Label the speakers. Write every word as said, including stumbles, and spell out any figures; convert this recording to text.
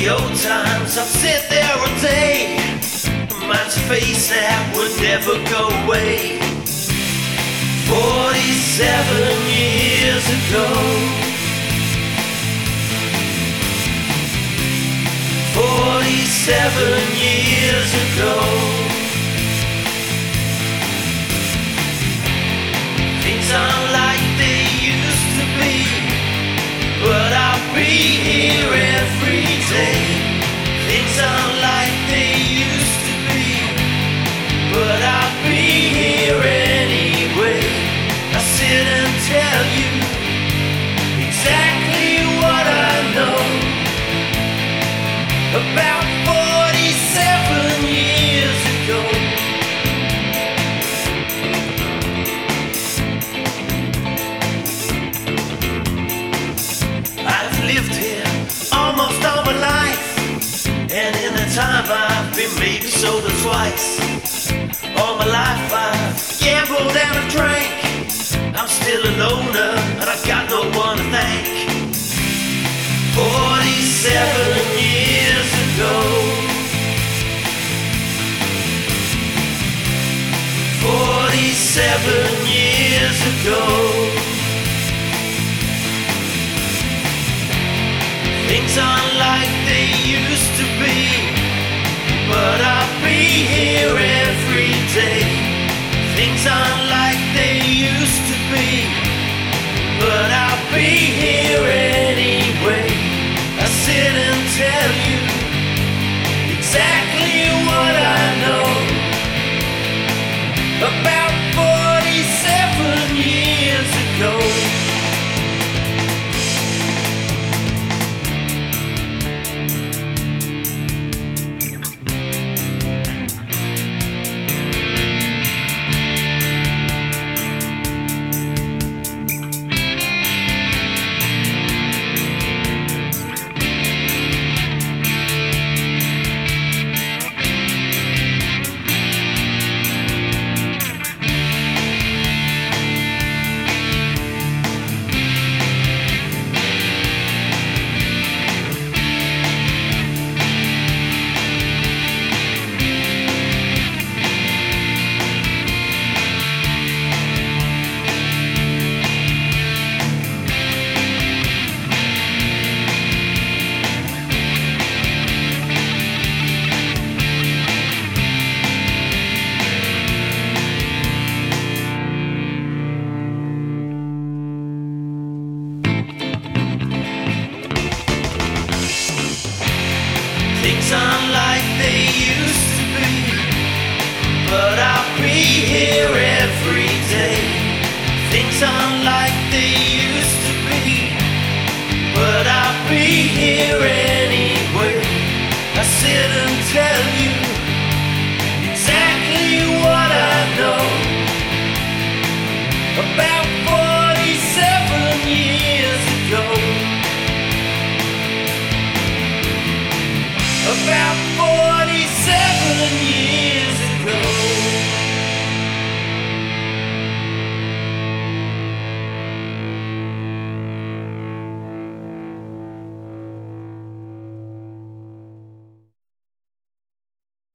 Speaker 1: old times, I've sit there all day. Mine's a face that would never go away. Forty-seven years ago. Forty-seven years ago. Things aren't like they used to be, but I'll be here every day. Things aren't like they used to be, but I'll be here anyway. I sit and tell you exactly what I know about forty-seven years ago. I've lived here almost all my life, and in the time I've been maybe sober twice. All my life I've gambled and I've drank. I'm still a loner and I've got no one to thank. Forty-seven years ago. Forty-seven years ago. Things aren't like they used to be, but I'll be here every day. Things aren't like they used to be, but I'll be here anyway. I sit and tell you exactly what I know about forty-seven years ago. Things aren't like they used to be, but I'll be here every day. Things aren't like they used to be, but I'll be here anyway. I sit and tell you exactly what I know about forty-seven years ago. About